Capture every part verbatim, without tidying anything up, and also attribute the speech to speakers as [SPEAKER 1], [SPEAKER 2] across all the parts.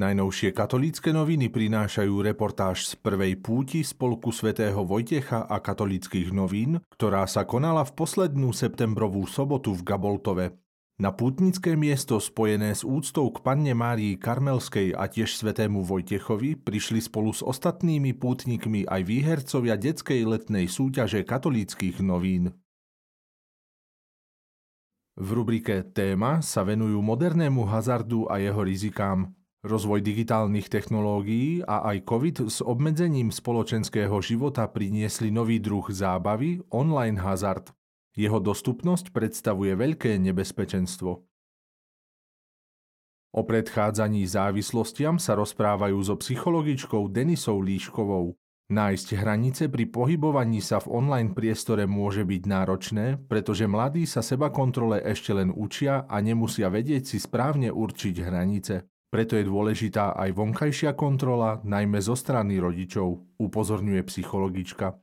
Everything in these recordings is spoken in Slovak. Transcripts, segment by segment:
[SPEAKER 1] Najnovšie katolícke noviny prinášajú reportáž z prvej púti Spolku svätého Vojtecha a katolíckych novín, ktorá sa konala v poslednú septembrovú sobotu v Gaboltove. Na pútnické miesto spojené s úctou k Panne Márii Karmelskej a tiež svätému Vojtechovi prišli spolu s ostatnými pútnikmi aj výhercovia detskej letnej súťaže katolíckych novín. V rubrike Téma sa venujú modernému hazardu a jeho rizikám. Rozvoj digitálnych technológií a aj COVID s obmedzením spoločenského života priniesli nový druh zábavy, online hazard. Jeho dostupnosť predstavuje veľké nebezpečenstvo. O predchádzaní závislostiam sa rozprávajú so psychologičkou Denisou Líškovou. Nájsť hranice pri pohybovaní sa v online priestore môže byť náročné, pretože mladí sa seba kontrole ešte len učia a nemusia vedieť si správne určiť hranice. Preto je dôležitá aj vonkajšia kontrola, najmä zo strany rodičov, upozorňuje psychologička.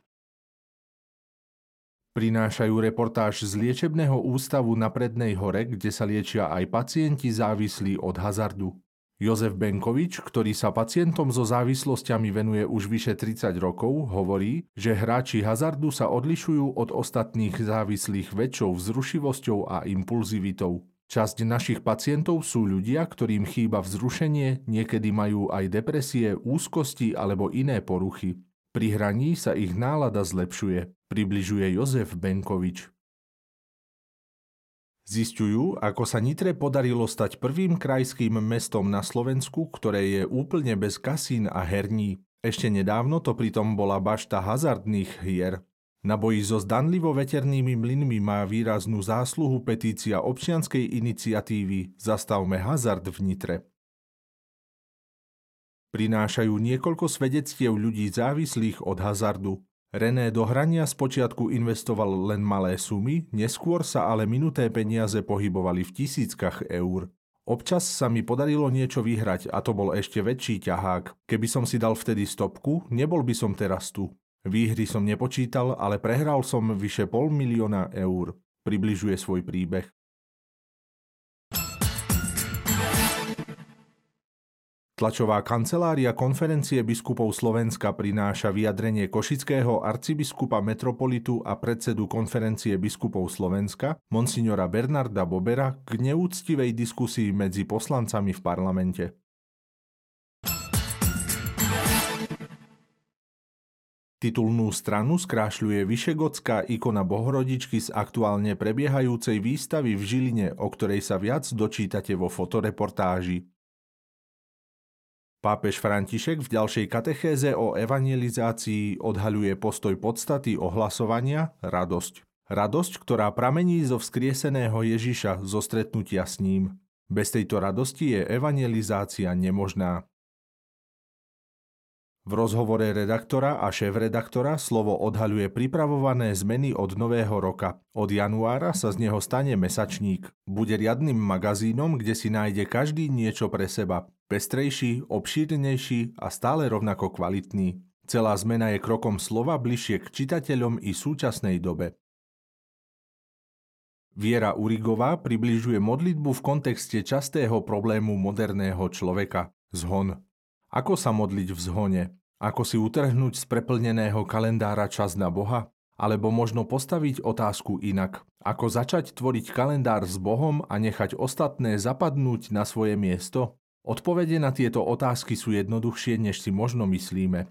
[SPEAKER 1] Prinášajú reportáž z liečebného ústavu na Prednej Hore, kde sa liečia aj pacienti závislí od hazardu. Jozef Benkovič, ktorý sa pacientom so závislosťami venuje už vyše tridsať rokov, hovorí, že hráči hazardu sa odlišujú od ostatných závislých väčšou vzrušivosťou a impulzivitou. Časť našich pacientov sú ľudia, ktorým chýba vzrušenie, niekedy majú aj depresie, úzkosti alebo iné poruchy. Pri hraní sa ich nálada zlepšuje, približuje Jozef Benkovič. Zisťujú, ako sa Nitre podarilo stať prvým krajským mestom na Slovensku, ktoré je úplne bez kasín a herní. Ešte nedávno to pritom bola bašta hazardných hier. Na boji so zdanlivo veternými mlynmi má výraznú zásluhu petícia občianskej iniciatívy Zastavme hazard v Nitre. Prinášajú niekoľko svedectiev ľudí závislých od hazardu. René do hrania spočiatku investoval len malé sumy, neskôr sa ale minuté peniaze pohybovali v tisíckach eur. Občas sa mi podarilo niečo vyhrať a to bol ešte väčší ťahák. Keby som si dal vtedy stopku, nebol by som teraz tu. Výhry som nepočítal, ale prehral som vyše pol milióna eur. Približuje svoj príbeh. Tlačová kancelária Konferencie biskupov Slovenska prináša vyjadrenie košického arcibiskupa metropolitu a predsedu Konferencie biskupov Slovenska, monsignora Bernarda Bobera, k neúctivej diskusii medzi poslancami v parlamente. Titulnú stranu skrášľuje vyšegotská ikona Bohorodičky z aktuálne prebiehajúcej výstavy v Žiline, o ktorej sa viac dočítate vo fotoreportáži. Pápež František v ďalšej katechéze o evangelizácii odhaľuje postoj podstaty ohlasovania radosť. Radosť, ktorá pramení zo vzkrieseného Ježiša, zo stretnutia s ním. Bez tejto radosti je evangelizácia nemožná. V rozhovore redaktora a šéfredaktora Slovo odhaľuje pripravované zmeny od nového roka. Od januára sa z neho stane mesačník. Bude riadnym magazínom, kde si nájde každý niečo pre seba. Pestrejší, obšírnejší a stále rovnako kvalitný. Celá zmena je krokom Slova bližšie k čitateľom i súčasnej dobe. Viera Urigová približuje modlitbu v kontexte častého problému moderného človeka – zhon. Ako sa modliť v zhone? Ako si utrhnúť z preplneného kalendára čas na Boha? Alebo možno postaviť otázku inak. Ako začať tvoriť kalendár s Bohom a nechať ostatné zapadnúť na svoje miesto? Odpovede na tieto otázky sú jednoduchšie, než si možno myslíme.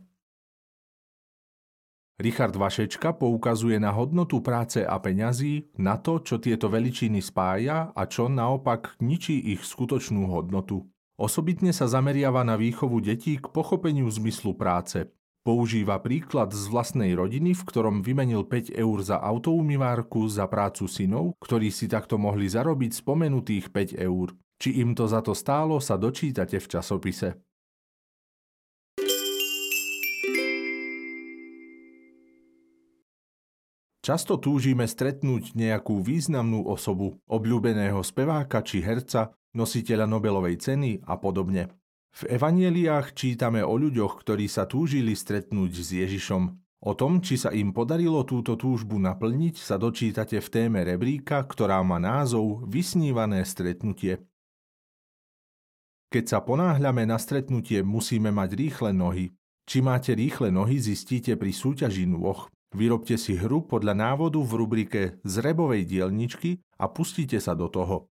[SPEAKER 1] Richard Vašečka poukazuje na hodnotu práce a peňazí, na to, čo tieto veličiny spája a čo naopak ničí ich skutočnú hodnotu. Osobitne sa zameriava na výchovu detí k pochopeniu zmyslu práce. Používa príklad z vlastnej rodiny, v ktorom vymenil päť eur za autoumývárku za prácu synov, ktorí si takto mohli zarobiť spomenutých päť eur. Či im to za to stálo, sa dočítate v časopise. Často túžime stretnúť nejakú významnú osobu, obľúbeného speváka či herca, nositeľa Nobelovej ceny a podobne. V evanjeliách čítame o ľuďoch, ktorí sa túžili stretnúť s Ježišom. O tom, či sa im podarilo túto túžbu naplniť, sa dočítate v téme rebríka, ktorá má názov Vysnívané stretnutie. Keď sa ponáhľame na stretnutie, musíme mať rýchle nohy. Či máte rýchle nohy, zistíte pri súťaži nôh. Vyrobte si hru podľa návodu v rubrike Z rebovej dielničky a pustite sa do toho.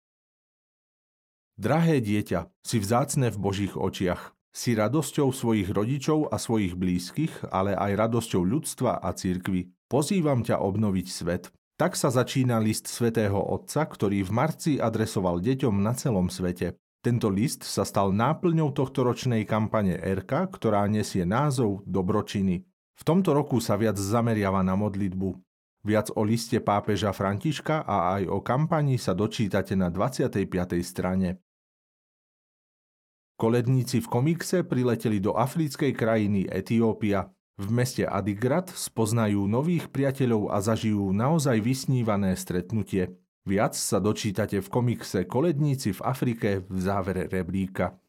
[SPEAKER 1] Drahé dieťa, si vzácne v Božích očiach. Si radosťou svojich rodičov a svojich blízkych, ale aj radosťou ľudstva a cirkvi. Pozývam ťa obnoviť svet. Tak sa začína list svätého Otca, ktorý v marci adresoval deťom na celom svete. Tento list sa stal náplňou tohtoročnej kampane er ká, ktorá nesie názov Dobročiny. V tomto roku sa viac zameriava na modlitbu. Viac o liste pápeža Františka a aj o kampani sa dočítate na dvadsiatej piatej strane. Koledníci v komikse prileteli do africkej krajiny Etiópia. V meste Adigrat spoznajú nových priateľov a zažijú naozaj vysnívané stretnutie. Viac sa dočítate v komikse Koledníci v Afrike v závere rebríka.